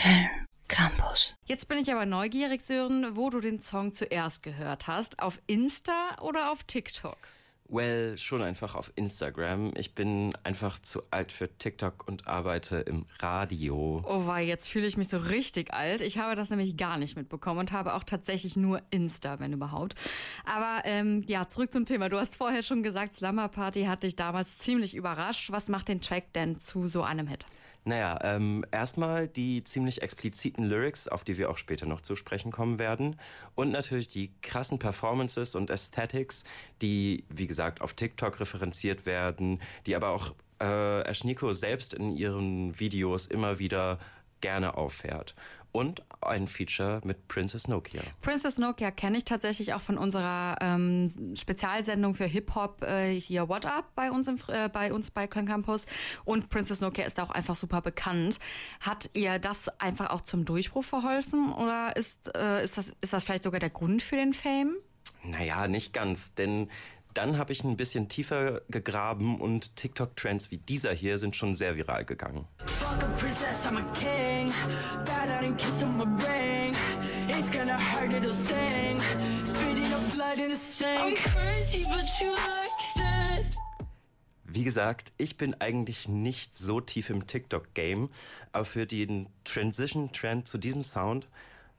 Köln Campus. Jetzt bin ich aber neugierig, Sören, wo du den Song zuerst gehört hast. Auf Insta oder auf TikTok? Well, schon einfach auf Instagram. Ich bin einfach zu alt für TikTok und arbeite im Radio. Oh wei, jetzt fühle ich mich so richtig alt. Ich habe das nämlich gar nicht mitbekommen und habe auch tatsächlich nur Insta, wenn überhaupt. Aber zurück zum Thema. Du hast vorher schon gesagt, Slumber Party hat dich damals ziemlich überrascht. Was macht den Track denn zu so einem Hit? Naja, erstmal die ziemlich expliziten Lyrics, auf die wir auch später noch zu sprechen kommen werden. Und natürlich die krassen Performances und Aesthetics, die, wie gesagt, auf TikTok referenziert werden, die aber auch Ashnikko selbst in ihren Videos immer wieder gerne auffährt. Und ein Feature mit Princess Nokia. Princess Nokia kenne ich tatsächlich auch von unserer Spezialsendung für Hip-Hop hier What Up bei uns bei Köln Campus. Und Princess Nokia ist auch einfach super bekannt. Hat ihr das einfach auch zum Durchbruch verholfen oder ist das vielleicht sogar der Grund für den Fame? Naja, nicht ganz, denn dann habe ich ein bisschen tiefer gegraben und TikTok-Trends wie dieser hier sind schon sehr viral gegangen. Fuck a princess, I'm a king. Bow down and kiss on my ring. It's gonna hurt, it'll sting. Spitting up blood in the sink. I'm crazy, but you like it. Wie gesagt, ich bin eigentlich nicht so tief im TikTok-Game, aber für den Transition-Trend zu diesem Sound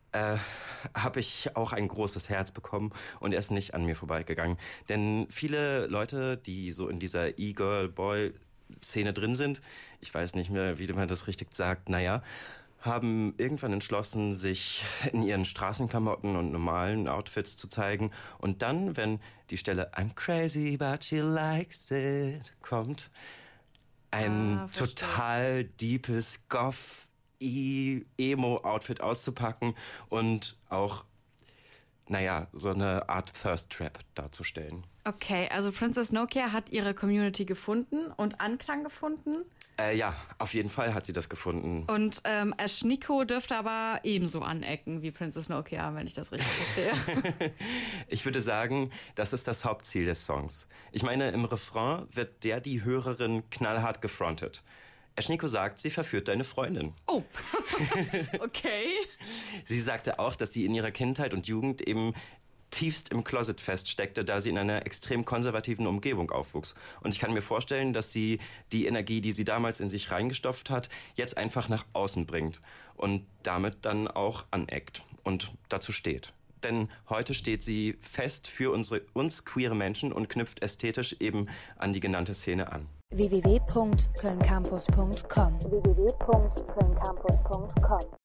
habe ich auch ein großes Herz bekommen und er ist nicht an mir vorbeigegangen. Denn viele Leute, die so in dieser E-Girl-Boy-Szene drin sind, ich weiß nicht mehr, wie man das richtig sagt, haben irgendwann entschlossen, sich in ihren Straßenklamotten und normalen Outfits zu zeigen. Und dann, wenn die Stelle I'm crazy but she likes it kommt, ein total deepes Goth Emo-Outfit auszupacken und auch, so eine Art Thirst Trap darzustellen. Okay, also Princess Nokia hat ihre Community gefunden und Anklang gefunden? Ja, auf jeden Fall hat sie das gefunden. Und Ashnikko dürfte aber ebenso anecken wie Princess Nokia, wenn ich das richtig verstehe. Ich würde sagen, das ist das Hauptziel des Songs. Ich meine, im Refrain wird die Hörerin knallhart gefrontet. Ashnikko sagt, sie verführt deine Freundin. Oh, okay. Sie sagte auch, dass sie in ihrer Kindheit und Jugend eben tiefst im Closet feststeckte, da sie in einer extrem konservativen Umgebung aufwuchs. Und ich kann mir vorstellen, dass sie die Energie, die sie damals in sich reingestopft hat, jetzt einfach nach außen bringt und damit dann auch aneckt und dazu steht. Denn heute steht sie fest für uns queere Menschen und knüpft ästhetisch eben an die genannte Szene an. www.kölncampus.com